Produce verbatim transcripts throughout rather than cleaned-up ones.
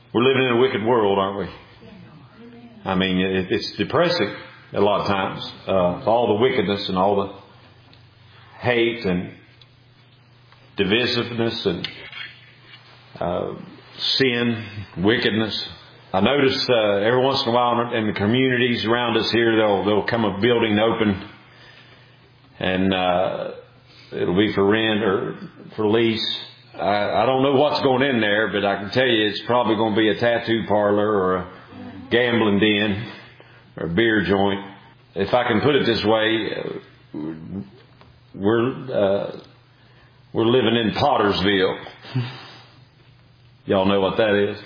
We're living in a wicked world, aren't we? I mean, it, it's depressing a lot of times. Uh, all the wickedness and all the hate and divisiveness and uh, sin, wickedness. I notice uh, every once in a while in the communities around us here, they'll they'll come a building open, and uh, it'll be for rent or for lease. I, I don't know what's going in there, but I can tell you it's probably going to be a tattoo parlor or a gambling den or a beer joint. If I can put it this way, we're uh, we're living in Pottersville. Y'all know what that is.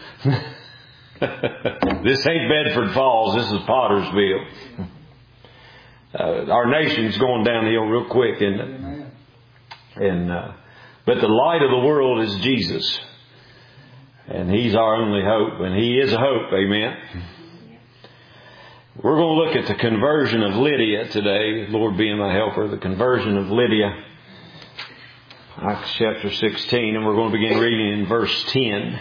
This ain't Bedford Falls. This is Pottersville. Uh, our nation's going downhill real quick, isn't it? And uh, but the light of the world is Jesus, and He's our only hope, and He is a hope. Amen. We're going to look at the conversion of Lydia today. Lord being my helper, the conversion of Lydia. Acts chapter sixteen, and we're going to begin reading in verse ten.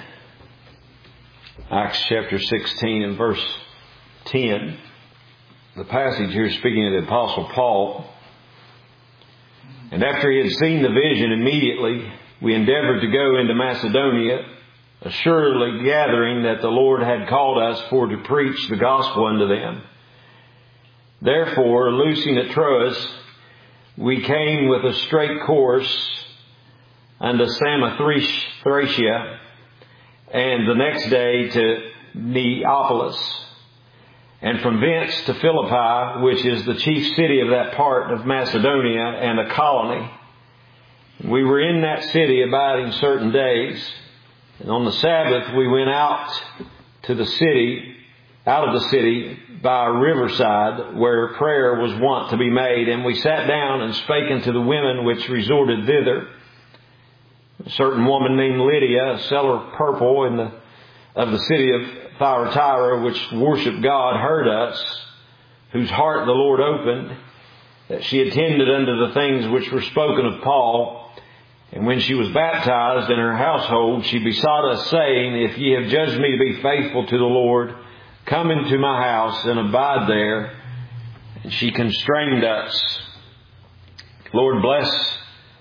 Acts chapter sixteen and verse ten. The passage here is speaking of the Apostle Paul. And after he had seen the vision, immediately we endeavored to go into Macedonia, assuredly gathering that the Lord had called us for to preach the gospel unto them. Therefore, loosing at Troas, we came with a straight course unto Samothracia, and the next day to Neapolis, and from thence to Philippi, which is the chief city of that part of Macedonia and a colony. We were in that city abiding certain days, and on the Sabbath we went out to the city, out of the city by a riverside where prayer was wont to be made, and we sat down and spake unto the women which resorted thither. A certain woman named Lydia, a seller of purple in the of the city of Thyatira, which worshipped God, heard us, whose heart the Lord opened, that she attended unto the things which were spoken of Paul. And when she was baptized in her household, she besought us, saying, If ye have judged me to be faithful to the Lord, come into my house and abide there. And she constrained us. Lord, bless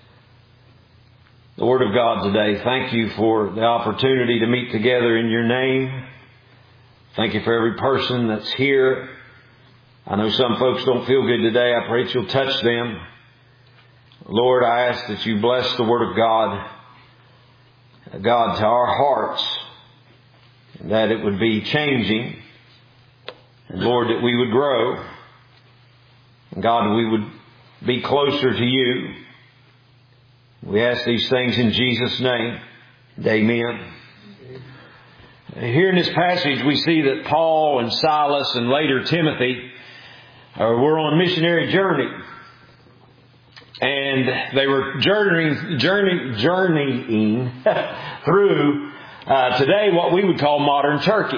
the Word of God today. Thank you for the opportunity to meet together in your name. Thank you for every person that's here. I know some folks don't feel good today. I pray that you'll touch them. Lord, I ask that you bless the Word of God, God, to our hearts, that it would be changing. And Lord, that we would grow. And God, we would be closer to you. We ask these things in Jesus' name. Amen. Here in this passage we see that Paul and Silas and later Timothy uh, were on a missionary journey. And they were journeying, journey, journeying through uh, today what we would call modern Turkey.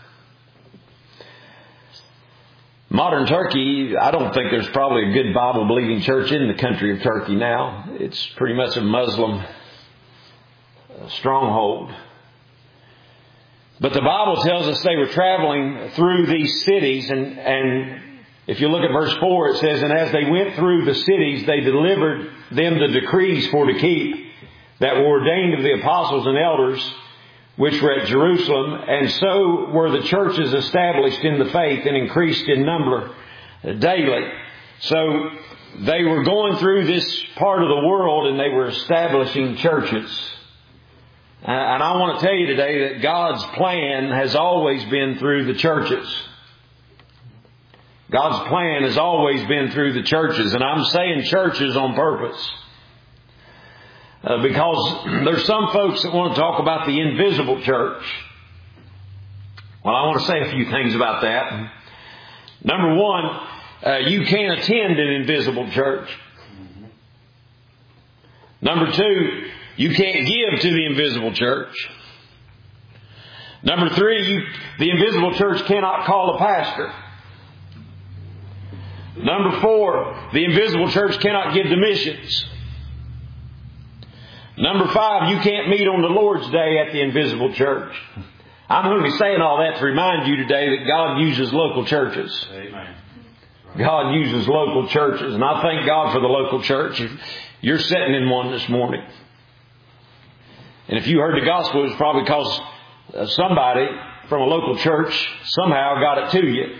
Modern Turkey, I don't think there's probably a good Bible-believing church in the country of Turkey now. It's pretty much a Muslim stronghold. But the Bible tells us they were traveling through these cities, and, and if you look at verse four, it says, And as they went through the cities, they delivered them the decrees for to keep that were ordained of the apostles and elders, which were at Jerusalem, and so were the churches established in the faith and increased in number daily. So they were going through this part of the world and they were establishing churches. And I want to tell you today that God's plan has always been through the churches. God's plan has always been through the churches. And I'm saying churches on purpose. Uh, because there's some folks that want to talk about the invisible church. Well, I want to say a few things about that. Number one, uh, you can't attend an invisible church. Number two, you can't give to the invisible church. Number three, you, the invisible church cannot call a pastor. Number four, the invisible church cannot give to missions. Number five, you can't meet on the Lord's Day at the invisible church. I'm only saying all that to remind you today that God uses local churches. Amen. God uses local churches. And I thank God for the local church. You're sitting in one this morning. And if you heard the gospel, it was probably because somebody from a local church somehow got it to you.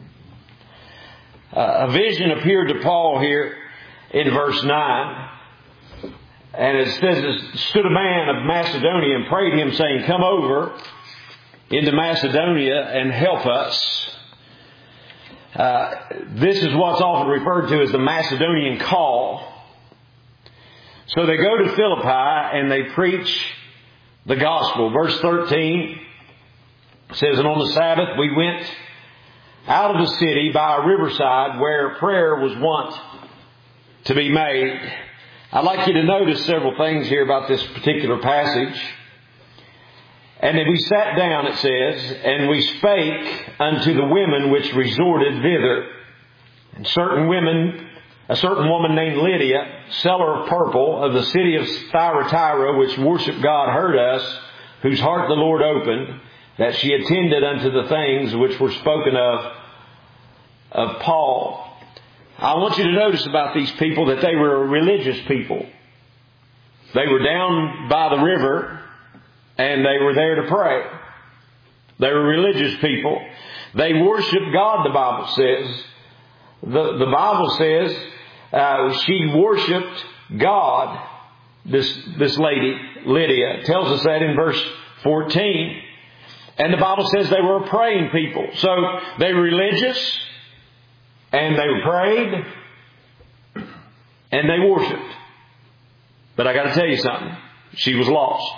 Uh, a vision appeared to Paul here in verse nine. And it says, stood a man of Macedonia and prayed him, saying, come over into Macedonia and help us. Uh, this is what's often referred to as the Macedonian call. So they go to Philippi and they preach the gospel. Verse thirteen says, and on the Sabbath we went out of the city by a riverside where prayer was wont to be made. I'd like you to notice several things here about this particular passage. And then we sat down, it says, and we spake unto the women which resorted thither. And certain women, a certain woman named Lydia, seller of purple of the city of Thyatira, which worshiped God, heard us, whose heart the Lord opened, that she attended unto the things which were spoken of of Paul. I want you to notice about these people that they were a religious people. They were down by the river and they were there to pray. They were religious people. They worshiped God, the Bible says. The, the Bible says uh, she worshiped God, this, this lady, Lydia. It tells us that in verse fourteen. And the Bible says they were a praying people. So they were religious, and they prayed, and they worshiped. But I got to tell you something. She was lost.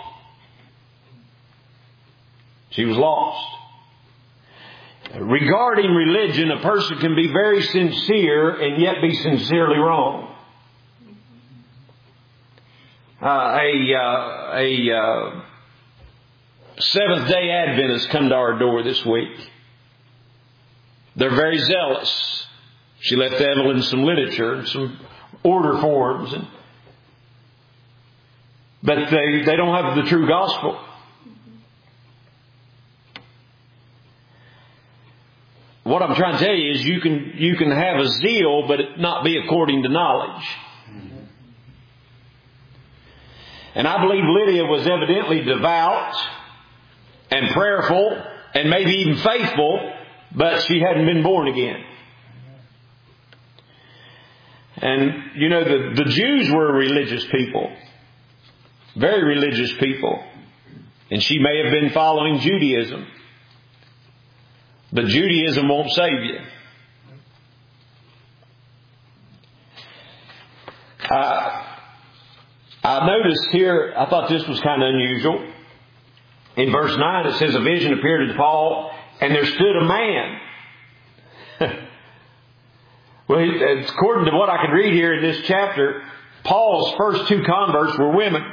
She was lost. Regarding religion, a person can be very sincere and yet be sincerely wrong. Uh, a uh, a uh, Seventh-day Adventists come to our door this week. They're very zealous. She left Evelyn some literature and some order forms, and, but they they don't have the true gospel. What I'm trying to tell you is you can you can have a zeal, but it not be according to knowledge. And I believe Lydia was evidently devout and prayerful and maybe even faithful, but she hadn't been born again. And, you know, the, the Jews were religious people. Very religious people. And she may have been following Judaism. But Judaism won't save you. Uh, I noticed here, I thought this was kind of unusual. In verse nine it says, a vision appeared to Paul, and there stood a man. Well, according to what I can read here in this chapter, Paul's first two converts were women.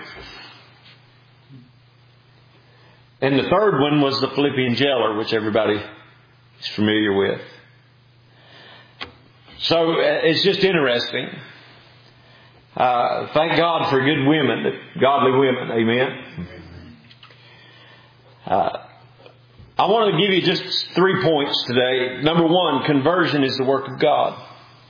And the third one was the Philippian jailer, which everybody is familiar with. So it's just interesting. Uh, thank God for good women, godly women. Amen. Uh, I want to give you just three points today. Number one, conversion is the work of God.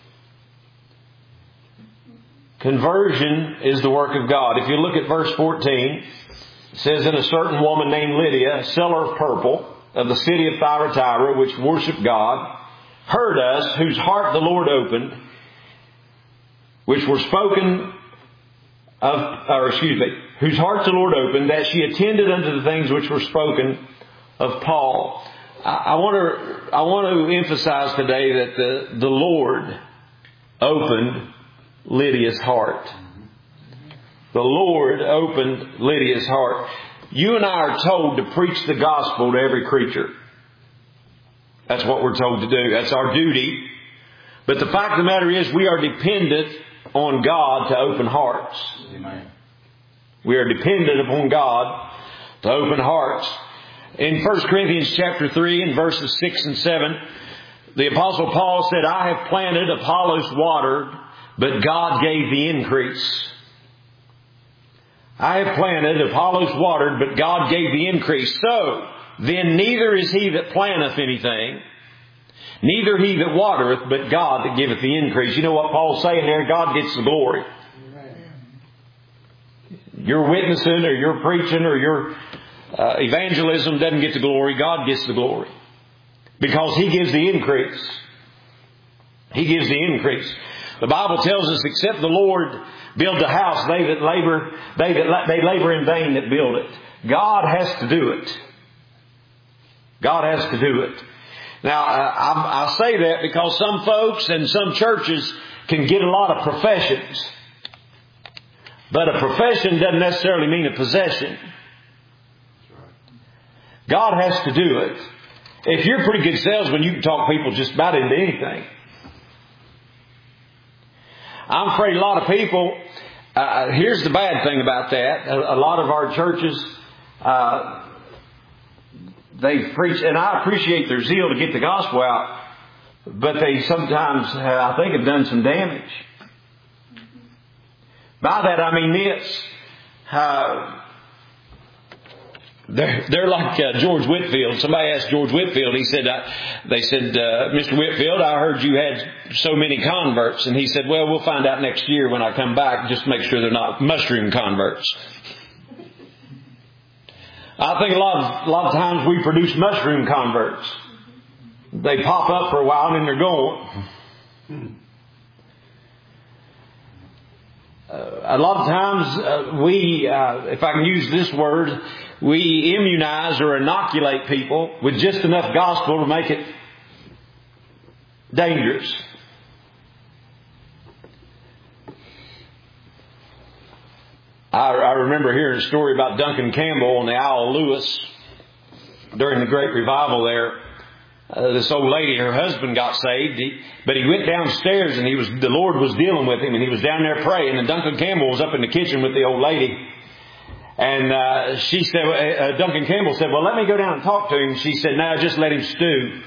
Conversion is the work of God. If you look at verse fourteen, it says, and a certain woman named Lydia, seller of purple of the city of Thyatira, which worshiped God, heard us, whose heart the Lord opened, which were spoken of, or excuse me, whose heart the Lord opened, that she attended unto the things which were spoken of Paul. I, I want to, I want to emphasize today that the, the Lord opened Lydia's heart. The Lord opened Lydia's heart. You and I are told to preach the gospel to every creature. That's what we're told to do. That's our duty. But the fact of the matter is, we are dependent on God to open hearts. Amen. We are dependent upon God to open hearts. In First Corinthians chapter three and verses six and seven, the Apostle Paul said, I have planted, Apollos watered, but God gave the increase. I have planted, Apollos watered, but God gave the increase. So, then neither is he that planteth anything, neither he that watereth, but God that giveth the increase. You know what Paul's saying there? God gets the glory. Your witnessing or your preaching or your uh, evangelism doesn't get the glory. God gets the glory. Because He gives the increase. He gives the increase. The Bible tells us, except the Lord build the house, they that labor, they that they labor in vain that build it. God has to do it. God has to do it. Now, I, I say that because some folks and some churches can get a lot of professions. But a profession doesn't necessarily mean a possession. God has to do it. If you're a pretty good salesman, you can talk people just about into anything. I'm afraid a lot of people, uh, here's the bad thing about that. A, a lot of our churches, uh, they preach, and I appreciate their zeal to get the gospel out, but they sometimes, uh, I think, have done some damage. By that I mean this. Uh, they're, they're like uh, George Whitefield. Somebody asked George Whitefield, he said, I, they said, uh, Mister Whitefield, I heard you had so many converts. And he said, well, we'll find out next year when I come back. Just make sure they're not mushroom converts. I think a lot of, a lot of times we produce mushroom converts. They pop up for a while and then they're gone. Uh, a lot of times uh, we, uh, if I can use this word, we immunize or inoculate people with just enough gospel to make it dangerous. I, I remember hearing a story about Duncan Campbell and the Isle of Lewis during the Great Revival there. Uh, this old lady, her husband got saved, he, but he went downstairs and he was, the Lord was dealing with him and he was down there praying, and Duncan Campbell was up in the kitchen with the old lady. And uh, she said, uh, Duncan Campbell said, well, let me go down and talk to him. She said, no, just let him stew.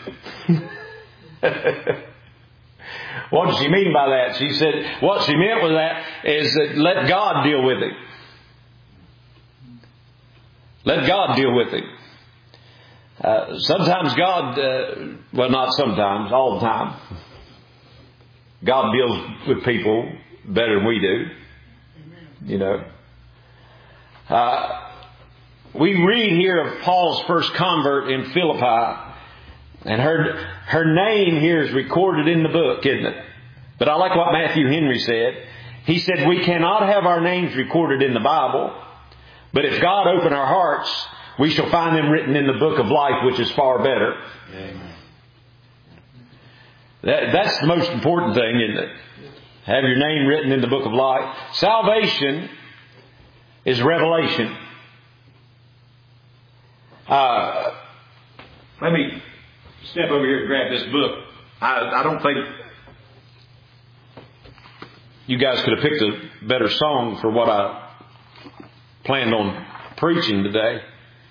What did she mean by that? She said, what she meant with that is that let God deal with him. Let God deal with him. Uh, sometimes God, uh, well, not sometimes, all the time, God deals with people better than we do. You know. Uh, we read here of Paul's first convert in Philippi, and her her name here is recorded in the book, isn't it? But I like what Matthew Henry said. He said, we cannot have our names recorded in the Bible, but if God open our hearts, we shall find them written in the book of life, which is far better. Amen. That, that's the most important thing, isn't it? Have your name written in the book of life. Salvation is revelation. Uh, let me step over here and grab this book. I, I don't think you guys could have picked a better song for what I planned on preaching today.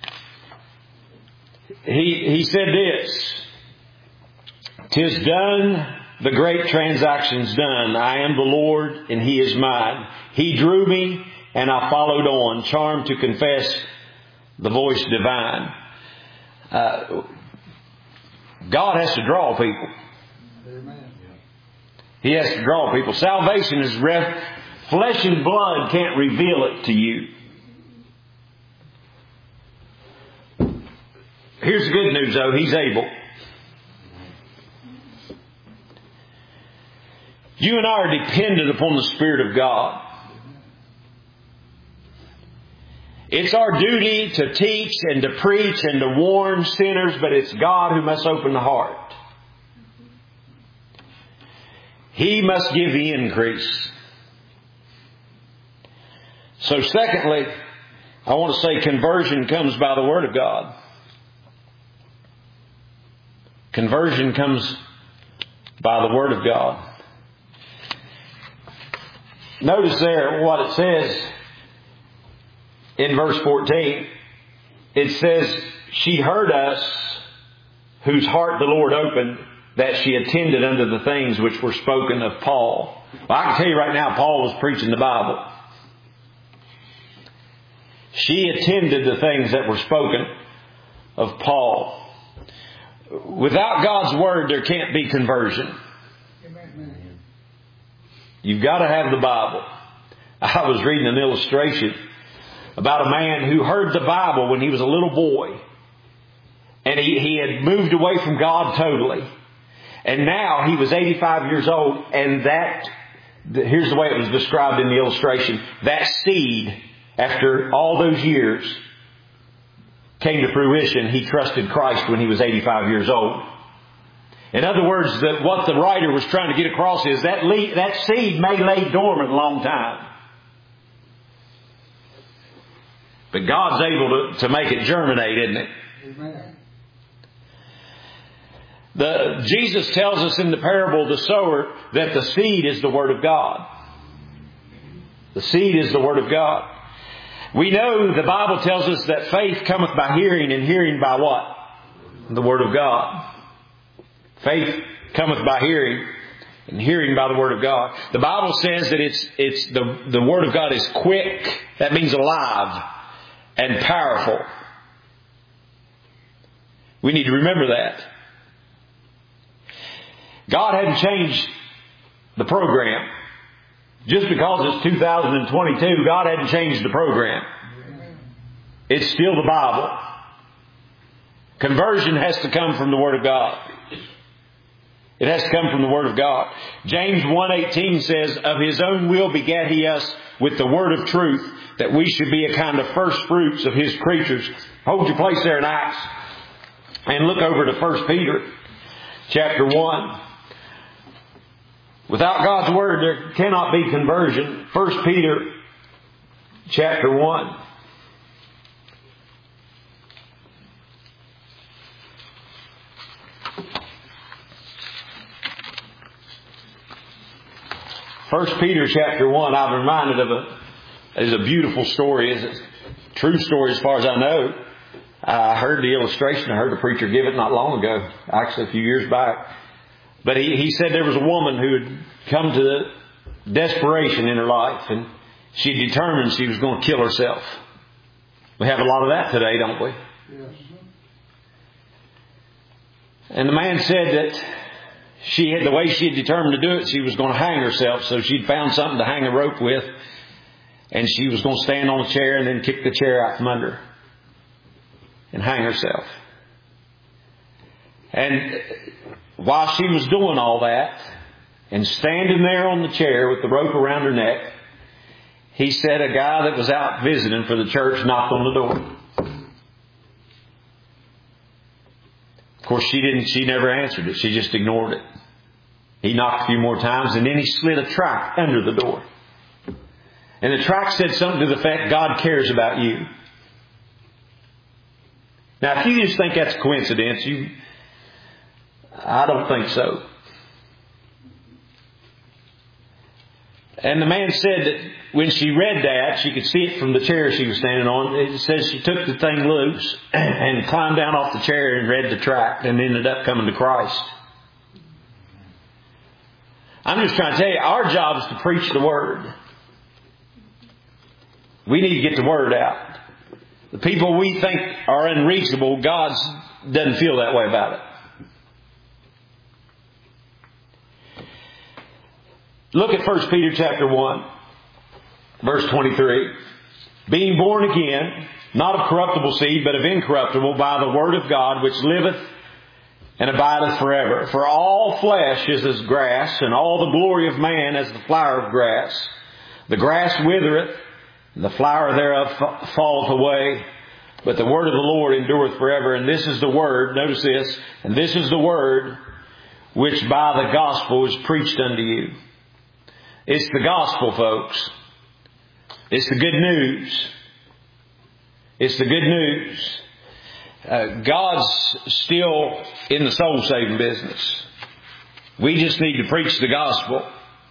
He, he said this, "'Tis done, the great transaction's done. I am the Lord, and He is mine. He drew me, and I followed on, charmed to confess the voice divine." Uh, God has to draw people. Amen. He has to draw people. Salvation is ref- flesh and blood can't reveal it to you. Here's the good news, though. He's able. You and I are dependent upon the Spirit of God. It's our duty to teach and to preach and to warn sinners, but it's God who must open the heart. He must give the increase. So secondly, I want to say conversion comes by the Word of God. Conversion comes by the Word of God. Notice there what it says in verse fourteen. It says, "She heard us, whose heart the Lord opened, that she attended unto the things which were spoken of Paul." Well, I can tell you right now, Paul was preaching the Bible. She attended the things that were spoken of Paul. Without God's Word, there can't be conversion. You've got to have the Bible. I was reading an illustration about a man who heard the Bible when he was a little boy. And he, he had moved away from God totally. And now he was eighty-five years old. And that, here's the way it was described in the illustration. That seed, after all those years, came to fruition. He trusted Christ when he was eighty-five years old. In other words, that what the writer was trying to get across is that le- that seed may lay dormant a long time. But God's able to, to make it germinate, isn't it? Amen. The, Jesus tells us in the parable of the sower that the seed is the Word of God. The seed is the Word of God. We know the Bible tells us that faith cometh by hearing, and hearing by what? The Word of God. Faith cometh by hearing, and hearing by the Word of God. The Bible says that it's it's the, the Word of God is quick. That means alive and powerful. We need to remember that. God hadn't changed the program. Just because it's two thousand twenty-two, God hadn't changed the program. It's still the Bible. Conversion has to come from the Word of God. It has to come from the Word of God. James one eighteen says, of His own will begat He us with the Word of truth, that we should be a kind of first fruits of His creatures. Hold your place there in Acts. And look over to First Peter chapter one. Without God's Word, there cannot be conversion. First Peter chapter one. First Peter chapter one, I'm reminded of a, is a beautiful story. It's a true story as far as I know. I heard the illustration. I heard a preacher give it not long ago, actually a few years back. But he, he said there was a woman who had come to the desperation in her life, and she determined she was going to kill herself. We have a lot of that today, don't we? Yes. And the man said that she had, the way she had determined to do it, she was going to hang herself. So she'd found something to hang a rope with, and she was going to stand on a chair and then kick the chair out from under and hang herself. And while she was doing all that and standing there on the chair with the rope around her neck, he said a guy that was out visiting for the church knocked on the door. Of course, she didn't, she never answered it. She just ignored it. He knocked a few more times, and then he slid a tract under the door. And the tract said something to the effect, God cares about you. Now, if you just think that's a coincidence, you, I don't think so. And the man said that when she read that, she could see it from the chair she was standing on. It says she took the thing loose and climbed down off the chair and read the tract and ended up coming to Christ. I'm just trying to tell you, our job is to preach the Word. We need to get the Word out. The people we think are unreachable, God doesn't feel that way about it. Look at First Peter chapter one, verse twenty-three. Being born again, not of corruptible seed, but of incorruptible, by the Word of God, which liveth and abideth forever. For all flesh is as grass, and all the glory of man as the flower of grass. The grass withereth, and the flower thereof falleth away, but the word of the Lord endureth forever. And this is the word, notice this, and this is the word which by the gospel is preached unto you. It's the gospel, folks. It's the good news. It's the good news. Uh, God's still in the soul saving business. We just need to preach the gospel.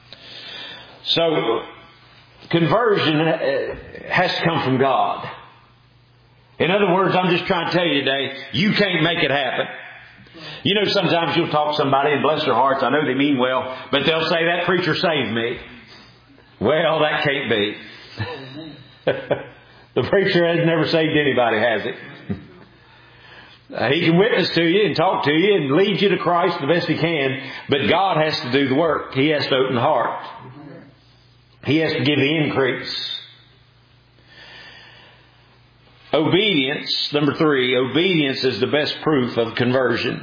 So, conversion has to come from God. In other words, I'm just trying to tell you today, you can't make it happen. You know, sometimes you'll talk to somebody and bless their hearts, I know they mean well, but they'll say, that preacher saved me. Well, that can't be. The preacher has never saved anybody, has he? Uh, he can witness to you and talk to you and lead you to Christ the best He can, but God has to do the work. He has to open the heart. He has to give the increase. Obedience, number three, obedience is the best proof of conversion.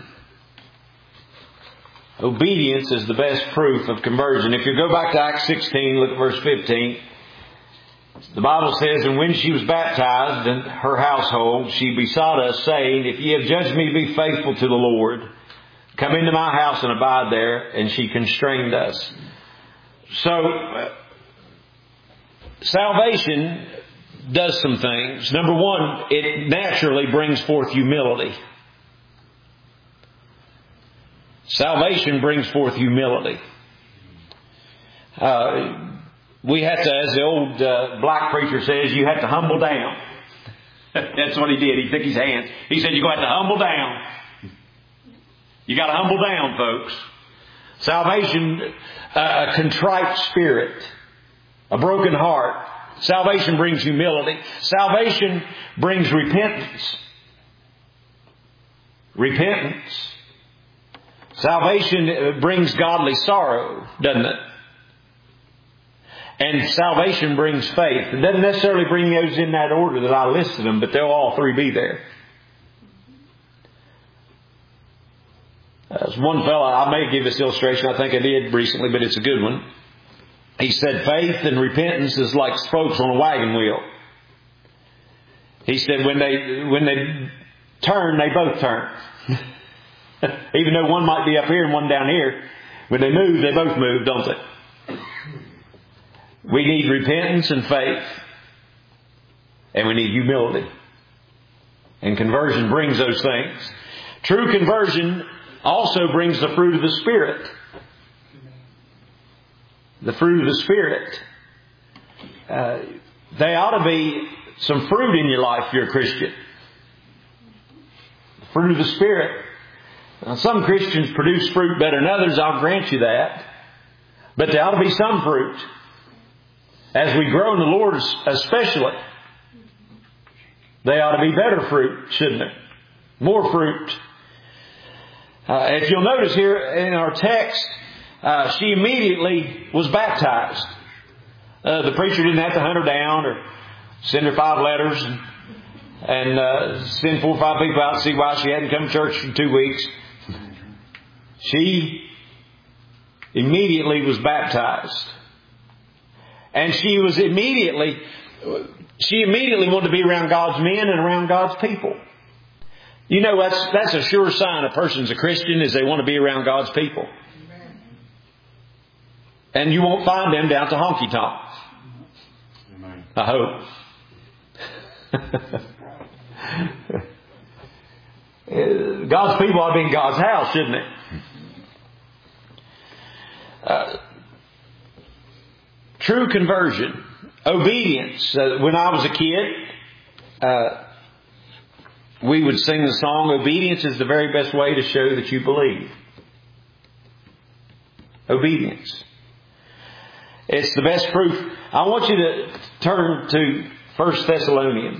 Obedience is the best proof of conversion. If you go back to Acts sixteen, look at verse fifteen. The Bible says, "And when she was baptized in her household, she besought us, saying, If ye have judged me to be faithful to the Lord, come into my house and abide there. And she constrained us." So, uh, salvation does some things. Number one, it naturally brings forth humility. Salvation brings forth humility. Uh, we have to, as the old uh, black preacher says, you have to humble down. That's what he did. He took his hands. He said, you're going to have to humble down. You got to humble down, folks. Salvation, uh, a contrite spirit, a broken heart. Salvation brings humility. Salvation brings repentance. Repentance. Salvation brings godly sorrow, doesn't it? And salvation brings faith. It doesn't necessarily bring those in that order that I listed them, but they'll all three be there. There's one fellow, I may give this illustration, I think I did recently, but it's a good one. He said faith and repentance is like spokes on a wagon wheel. He said when they when they turn, they both turn. Even though one might be up here and one down here, when they move, they both move, don't they? We need repentance and faith. And we need humility. And conversion brings those things. True conversion also brings the fruit of the Spirit. The fruit of the Spirit. Uh, they ought to be some fruit in your life if you're a Christian. The fruit of the Spirit. Now, some Christians produce fruit better than others, I'll grant you that. But there ought to be some fruit. As we grow in the Lord especially, they ought to be better fruit, shouldn't they? More fruit. Uh, if you'll notice here in our text, uh, she immediately was baptized. Uh, the preacher didn't have to hunt her down or send her five letters and, and uh, send four or five people out to see why she hadn't come to church for two weeks. She immediately was baptized. And she was immediately, she immediately wanted to be around God's men and around God's people. You know, that's, that's a sure sign a person's a Christian is they want to be around God's people. And you won't find them down to honky tonks. I hope. God's people ought to be in God's house, shouldn't it? Uh, true conversion, obedience. Uh, when I was a kid, uh, we would sing the song, obedience is the very best way to show that you believe. Obedience. It's the best proof. I want you to turn to First Thessalonians.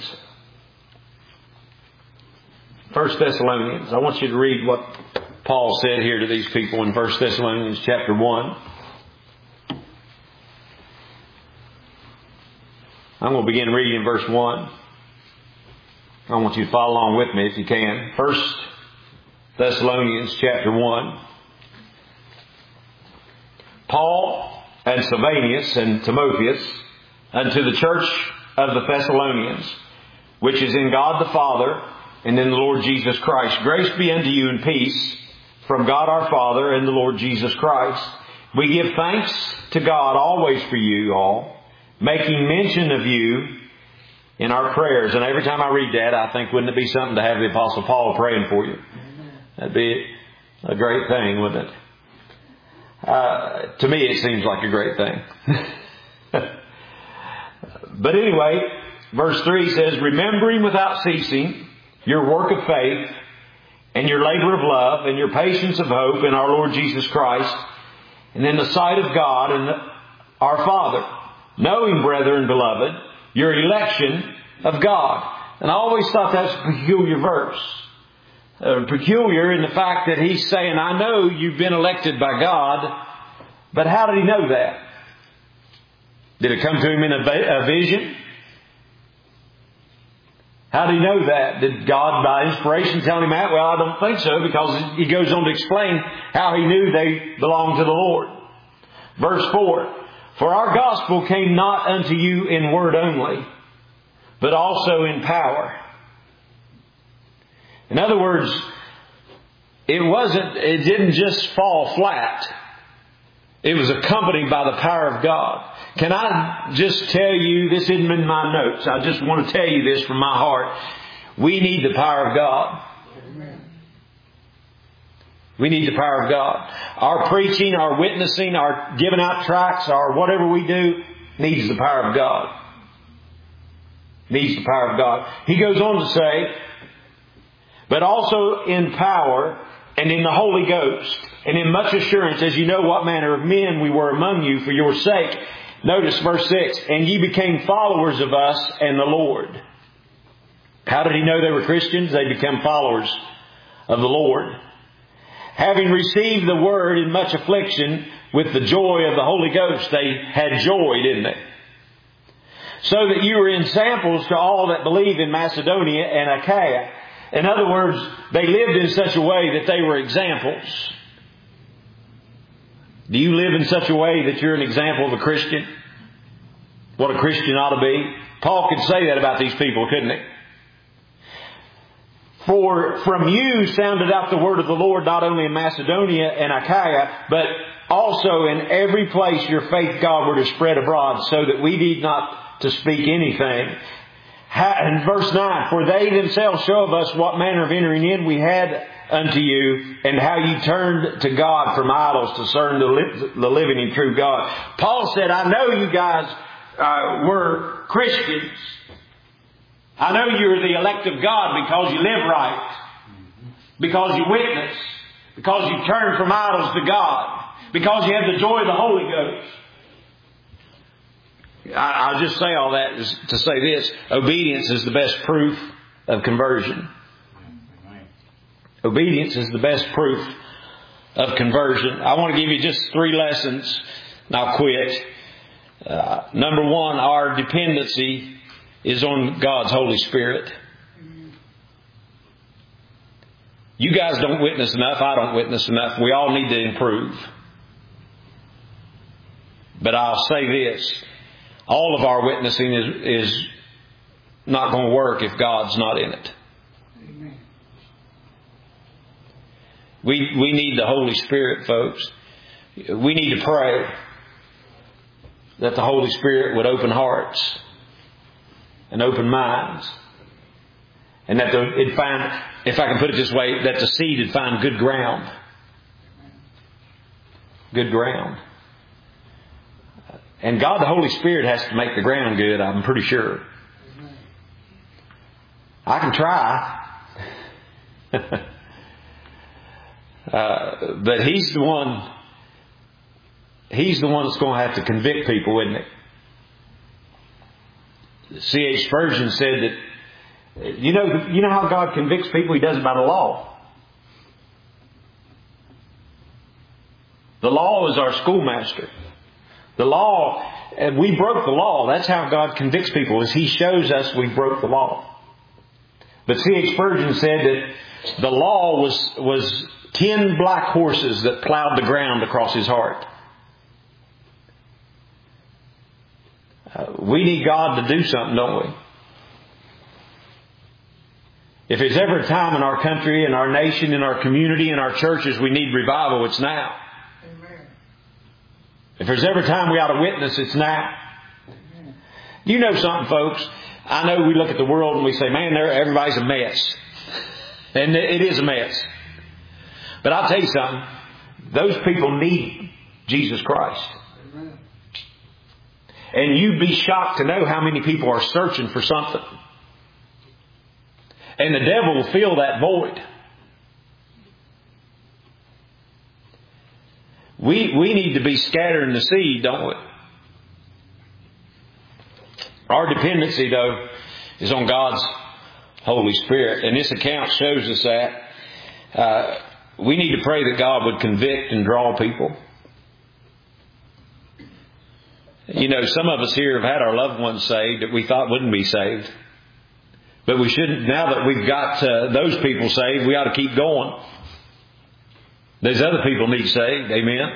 First Thessalonians. I want you to read what Paul said here to these people in First Thessalonians chapter one. I'm going to begin reading in verse one. I want you to follow along with me if you can. First Thessalonians chapter one. Paul and Silvanus and Timotheus unto the church of the Thessalonians, which is in God the Father and in the Lord Jesus Christ. Grace be unto you and peace from God our Father and the Lord Jesus Christ. We give thanks to God always for you all, making mention of you in our prayers. And every time I read that, I think, wouldn't it be something to have the Apostle Paul praying for you? That'd be a great thing, wouldn't it? Uh, to me, it seems like a great thing. But anyway, verse three says, remembering without ceasing your work of faith and your labor of love and your patience of hope in our Lord Jesus Christ and in the sight of God and our Father, knowing, brethren, beloved, your election of God. And I always thought that's a peculiar verse. uh, peculiar in the fact that he's saying, I know you've been elected by God, but how did he know that? Did it come to him in a, a vision? How did he know that? Did God, by inspiration, tell him that? Well, I don't think so, because he goes on to explain how he knew they belonged to the Lord. Verse four, for our gospel came not unto you in word only, but also in power. In other words, it wasn't, it didn't just fall flat. It was accompanied by the power of God. Can I just tell you, this isn't in my notes, I just want to tell you this from my heart. We need the power of God. Amen. We need the power of God. Our preaching, our witnessing, our giving out tracts, our whatever we do, needs the power of God. Needs the power of God. He goes on to say, but also in power and in the Holy Ghost, and in much assurance, as you know what manner of men we were among you for your sake. Notice verse six, and ye became followers of us and the Lord. How did he know they were Christians? They became followers of the Lord. Having received the word in much affliction with the joy of the Holy Ghost. They had joy, didn't they? So that you were ensamples to all that believe in Macedonia and Achaia. In other words, they lived in such a way that they were examples. Do you live in such a way that you're an example of a Christian? What a Christian ought to be? Paul could say that about these people, couldn't he? For from you sounded out the word of the Lord, not only in Macedonia and Achaia, but also in every place your faith Godward is spread abroad, so that we need not to speak anything. And verse nine, for they themselves show of us what manner of entering in we had unto you, and how you turned to God from idols to serve the, li- the living and true God. Paul said, I know you guys uh, were Christians. I know you're the elect of God because you live right, because you witness, because you turn from idols to God, because you have the joy of the Holy Ghost. I, I'll just say all that is to say this. Obedience is the best proof of conversion. Obedience is the best proof of conversion. I want to give you just three lessons, and I'll quit. Uh, number one, our dependency is on God's Holy Spirit. You guys don't witness enough. I don't witness enough. We all need to improve. But I'll say this. All of our witnessing is, is not going to work if God's not in it. Amen. We, we need the Holy Spirit, folks. We need to pray that the Holy Spirit would open hearts and open minds. And that the, it'd find, if I can put it this way, that the seed would find good ground. Good ground. And God, the Holy Spirit, has to make the ground good, I'm pretty sure. I can try. uh, but He's the one, He's the one that's going to have to convict people, isn't it? C H Spurgeon said that, you know, you know how God convicts people? He does it by the law. The law is our schoolmaster. The law, and we broke the law. That's how God convicts people, is He shows us we broke the law. But C H Spurgeon said that the law was, was ten black horses that plowed the ground across his heart. Uh, we need God to do something, don't we? If there's ever a time in our country, in our nation, in our community, in our churches, we need revival, it's now. Amen. If there's ever a time we ought to witness, it's now. Amen. You know something, folks? I know we look at the world and we say, man, everybody's a mess. And it is a mess. But I'll tell you something. Those people need Jesus Christ. Amen. And you'd be shocked to know how many people are searching for something. And the devil will fill that void. We, we need to be scattering the seed, don't we? Our dependency, though, is on God's Holy Spirit. And this account shows us that. Uh, we need to pray that God would convict and draw people. You know, some of us here have had our loved ones saved that we thought wouldn't be saved. But we shouldn't, now that we've got uh, those people saved, we ought to keep going. Those other people need saved. Amen.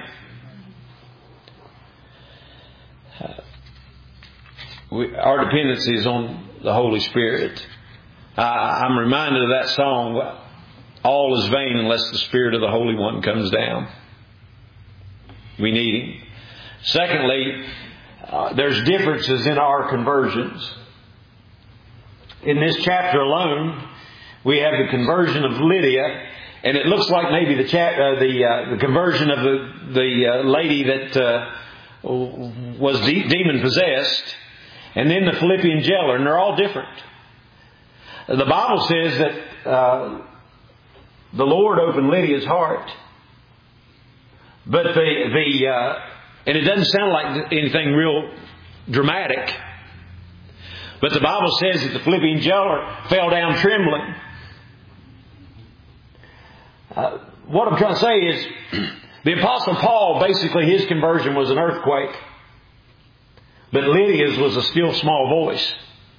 Uh, we, our dependency is on the Holy Spirit. Uh, I'm reminded of that song, all is vain unless the Spirit of the Holy One comes down. We need Him. Secondly, uh, there's differences in our conversions. In this chapter alone, we have the conversion of Lydia, and it looks like maybe the cha- uh, the, uh, the conversion of the the uh, lady that uh, was de- demon possessed, and then the Philippian jailer, and they're all different. The Bible says that uh, the Lord opened Lydia's heart, but the the uh, and it doesn't sound like anything real dramatic. But the Bible says that the Philippian jailer fell down trembling. Uh, what I'm trying to say is, the Apostle Paul, basically his conversion was an earthquake. But Lydia's was a still small voice.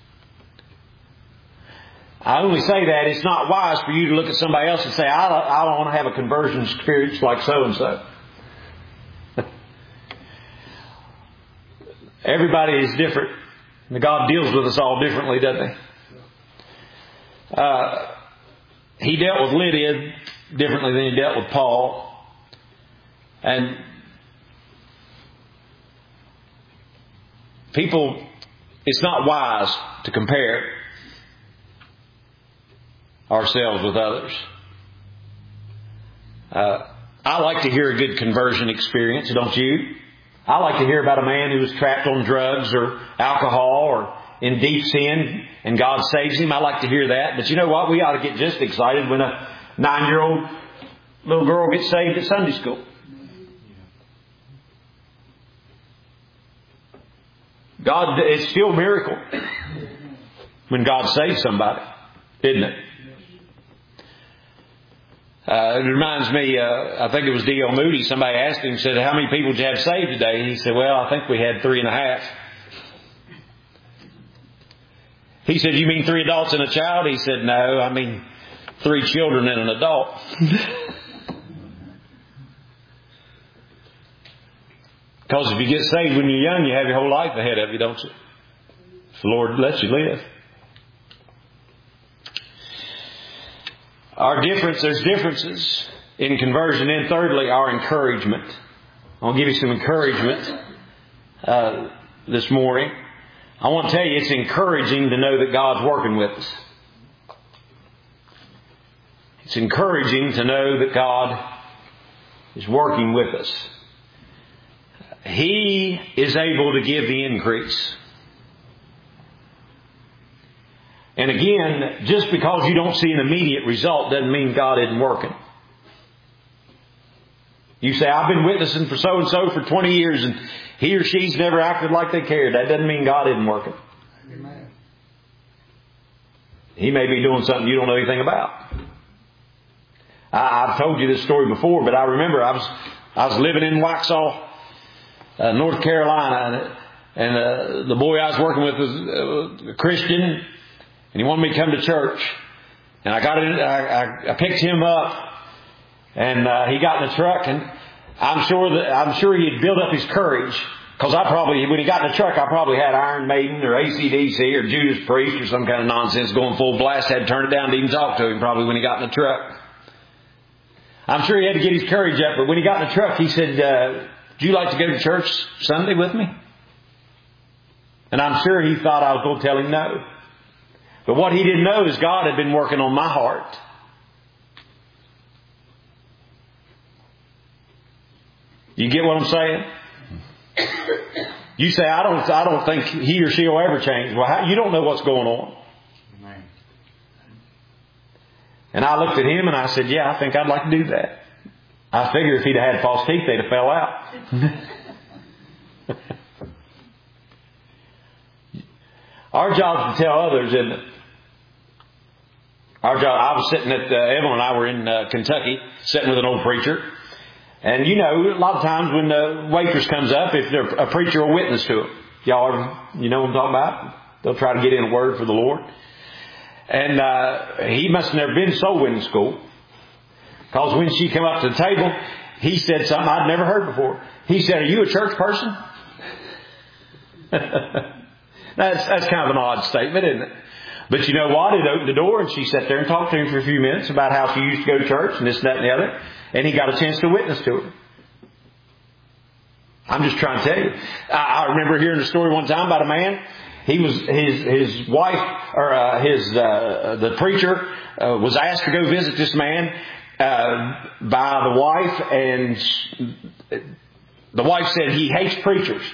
I only say that it's not wise for you to look at somebody else and say, I don't, I don't want to have a conversion experience like so-and-so. Everybody is different. God deals with us all differently, doesn't He? Uh, he dealt with Lydia differently than He dealt with Paul. And people, it's not wise to compare ourselves with others. Uh, I like to hear a good conversion experience, don't you? I like to hear about a man who was trapped on drugs or alcohol or in deep sin and God saves him. I like to hear that. But you know what? We ought to get just excited when a nine-year-old little girl gets saved at Sunday school. God, it's still a miracle when God saves somebody, isn't it? Uh, it reminds me, uh, I think it was D L Moody, somebody asked him, said, how many people did you have saved today? And he said, well, I think we had three and a half. He said, you mean three adults and a child? He said, no, I mean three children and an adult. Because if you get saved when you're young, you have your whole life ahead of you, don't you? If the Lord lets you live. Our difference, there's differences in conversion. And thirdly, our encouragement. I'll give you some encouragement uh, this morning. I want to tell you, it's encouraging to know that God's working with us. It's encouraging to know that God is working with us. He is able to give the increase. And again, just because you don't see an immediate result doesn't mean God isn't working. You say, I've been witnessing for so-and-so for twenty years and he or she's never acted like they cared. That doesn't mean God isn't working. Amen. He may be doing something you don't know anything about. I, I've told you this story before, but I remember I was I was living in Waxhaw, uh, North Carolina, and, and uh, the boy I was working with was uh, a Christian, and he wanted me to come to church. And I got in, I, I, I picked him up, and uh, he got in the truck, and I'm sure that I'm sure he'd built up his courage, because I probably, when he got in the truck, I probably had Iron Maiden or A C D C or Judas Priest or some kind of nonsense going full blast. Had to turn it down to even talk to him probably when he got in the truck. I'm sure he had to get his courage up, but when he got in the truck, he said, uh, "Would you like to go to church Sunday with me?" And I'm sure he thought I was going to tell him no. But what he didn't know is God had been working on my heart. You get what I'm saying? You say, I don't I don't think he or she will ever change. Well, how, you don't know what's going on. And I looked at him and I said, yeah, I think I'd like to do that. I figure if he'd have had false teeth, they'd have fell out. Our job is to tell others, isn't it? Our job, I was sitting at, uh, Evelyn and I were in uh, Kentucky, sitting with an old preacher. And you know, a lot of times when the waitress comes up, if they're a preacher will witness to it. Y'all ever, you know what I'm talking about? They'll try to get in a word for the Lord. And uh, he must have never been to soul winning school. Because when she came up to the table, he said something I'd never heard before. He said, "Are you a church person?" that's, that's kind of an odd statement, isn't it? But you know what? It opened the door and she sat there and talked to him for a few minutes about how she used to go to church and this, that, and the other. And he got a chance to witness to her. I'm just trying to tell you. I, I remember hearing a story one time about a man. He was, his, his wife, or uh, his, uh, the preacher uh, was asked to go visit this man uh, by the wife. And she, the wife said he hates preachers.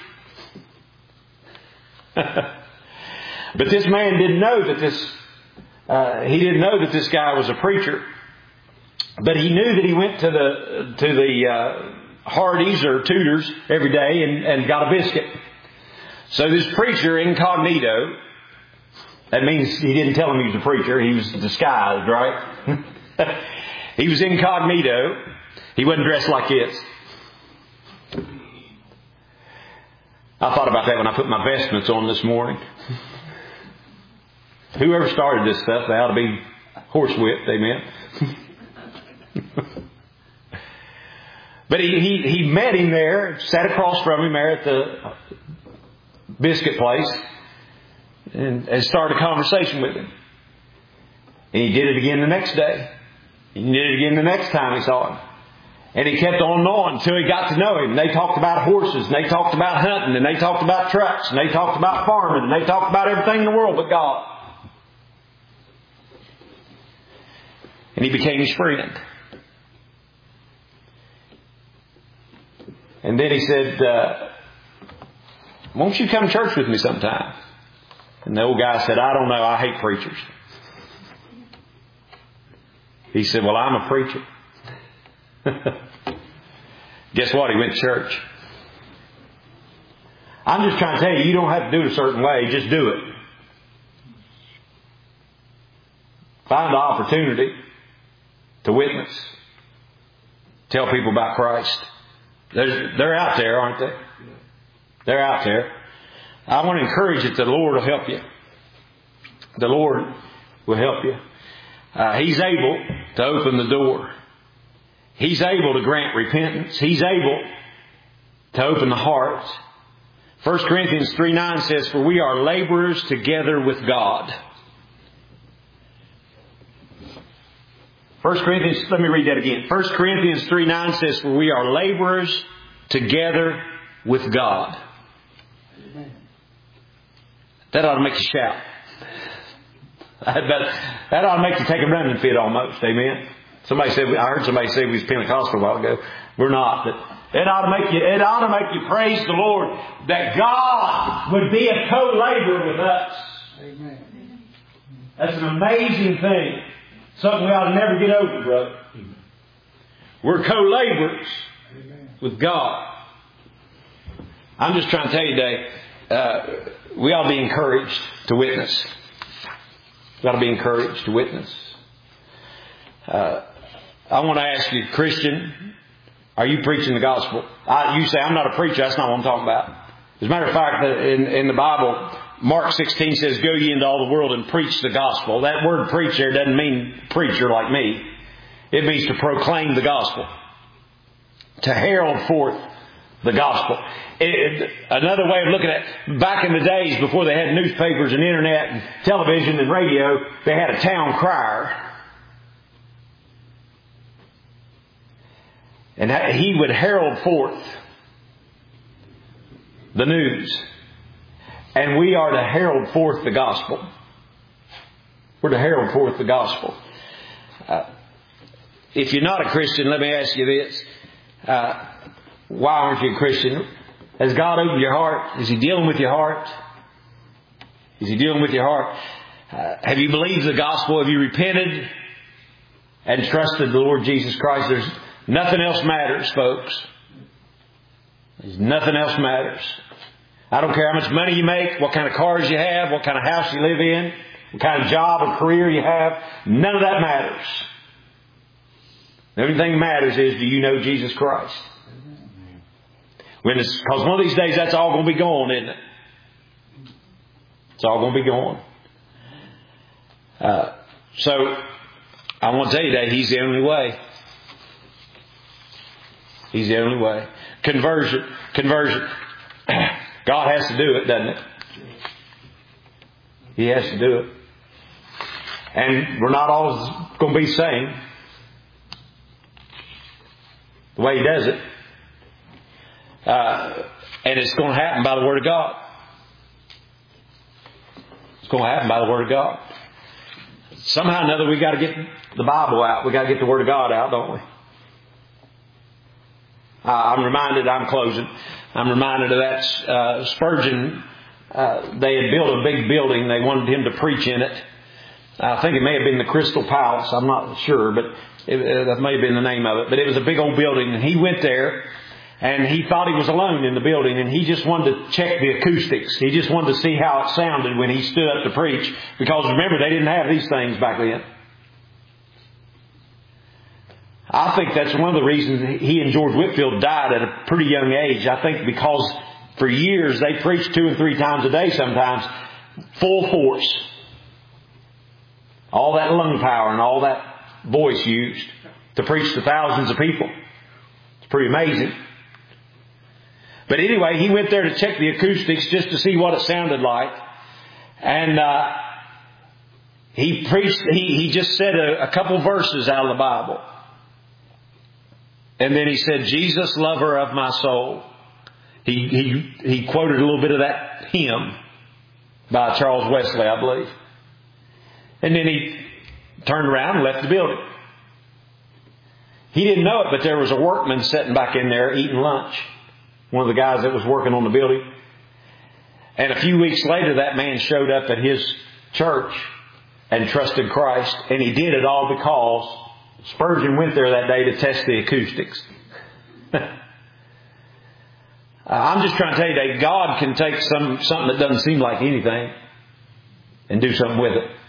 But this man didn't know that this, uh, he didn't know that this guy was a preacher. But he knew that he went to the, to the, uh, Hardee's or Tudor's every day and, and got a biscuit. So this preacher incognito, that means he didn't tell him he was a preacher, he was disguised, right? He was incognito. He wasn't dressed like this. I thought about that when I put my vestments on this morning. Whoever started this stuff, they ought to be horsewhipped, amen. But he, he, he met him there, sat across from him there at the biscuit place, and, and started a conversation with him. And he did it again the next day. He did it again the next time he saw him. And he kept on and on until he got to know him. And they talked about horses, and they talked about hunting, and they talked about trucks, and they talked about farming, and they talked about everything in the world but God. And he became his friend. And then he said, uh, "Won't you come to church with me sometime?" And the old guy said, "I don't know. I hate preachers." He said, "Well, I'm a preacher." Guess what? He went to church. I'm just trying to tell you, you don't have to do it a certain way. Just do it. Find the opportunity to witness. Tell people about Christ. There's, they're out there, aren't they? They're out there. I want to encourage you that the Lord will help you. The Lord will help you. Uh, He's able to open the door. He's able to grant repentance. He's able to open the heart. First Corinthians three nine says, "For we are laborers together with God." First Corinthians, let me read that again. First Corinthians three nine says, "For we are laborers together with God." Amen. That ought to make you shout. That ought to make you take a running fit almost. Amen. Somebody said, I heard somebody say we was Pentecostal a while ago. We're not. But it ought to make you, it ought to make you praise the Lord that God would be a co-laborer with us. Amen. That's an amazing thing. Something we ought to never get over, brother. We're co-laborers with God. I'm just trying to tell you today, uh, we ought to be encouraged to witness. We ought to be encouraged to witness. Uh, I want to ask you, Christian, are you preaching the gospel? I, you say, I'm not a preacher. That's not what I'm talking about. As a matter of fact, in, in the Bible, Mark sixteen says, "Go ye into all the world and preach the gospel." That word preach there doesn't mean preacher like me. It means to proclaim the gospel. To herald forth the gospel. It, another way of looking at it, back in the days before they had newspapers and internet and television and radio, they had a town crier. And he would herald forth the news. And we are to herald forth the gospel. We're to herald forth the gospel. Uh, if you're not a Christian, let me ask you this. Uh, why aren't you a Christian? Has God opened your heart? Is He dealing with your heart? Is He dealing with your heart? Uh, have you believed the gospel? Have you repented and trusted the Lord Jesus Christ? There's nothing else matters, folks. There's nothing else matters. I don't care how much money you make, what kind of cars you have, what kind of house you live in. what kind of job or career you have. None of that matters. The only thing that matters is, do you know Jesus Christ? When it's, because one of these days that's all going to be gone, isn't it? It's all going to be gone. Uh, so, I want to tell you today, He's the only way. He's the only way. Conversion. Conversion. God has to do it, doesn't it? He has to do it. And we're not always going to be the same the way He does it. Uh, and it's going to happen by the Word of God. It's going to happen by the Word of God. Somehow or another we got to get the Bible out. We got to get the Word of God out, don't we? Uh, I'm reminded, I'm closing, I'm reminded of that uh, Spurgeon. Uh, they had built a big building. They wanted him to preach in it. I think it may have been the Crystal Palace. I'm not sure, but it, it, that may have been the name of it. But it was a big old building, and he went there, and he thought he was alone in the building, and he just wanted to check the acoustics. He just wanted to see how it sounded when he stood up to preach, because remember, they didn't have these things back then. I think that's one of the reasons he and George Whitefield died at a pretty young age. I think because for years they preached two and three times a day sometimes, full force. All that lung power and all that voice used to preach to thousands of people. It's pretty amazing. But anyway, he went there to check the acoustics just to see what it sounded like. And uh, he preached, he, he just said a, a couple verses out of the Bible. And then he said, Jesus, lover of my soul. He, he, he quoted a little bit of that hymn by Charles Wesley, I believe. And then he turned around and left the building. He didn't know it, but there was a workman sitting back in there eating lunch. One of the guys that was working on the building. And a few weeks later, that man showed up at his church and trusted Christ. And he did it all because Spurgeon went there that day to test the acoustics. I'm just trying to tell you that God can take some something that doesn't seem like anything and do something with it.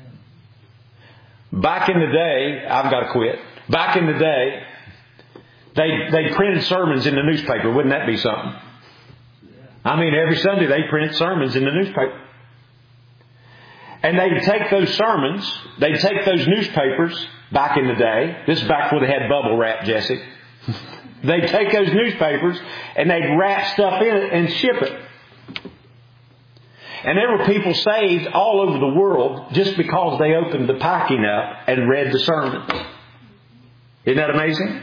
Back in the day, I've got to quit. Back in the day, they they printed sermons in the newspaper. Wouldn't that be something? I mean, every Sunday they printed sermons in the newspaper. And they'd take those sermons, they'd take those newspapers back in the day. This is back before they had bubble wrap, Jesse. They'd take those newspapers and they'd wrap stuff in it and ship it. And there were people saved all over the world just because they opened the packing up and read the sermon. Isn't that amazing?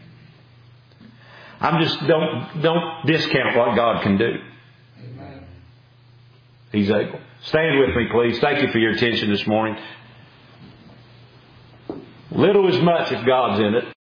I'm just, don't, don't discount what God can do. He's able. Stand with me, please. Thank you for your attention this morning. Little is much if God's in it.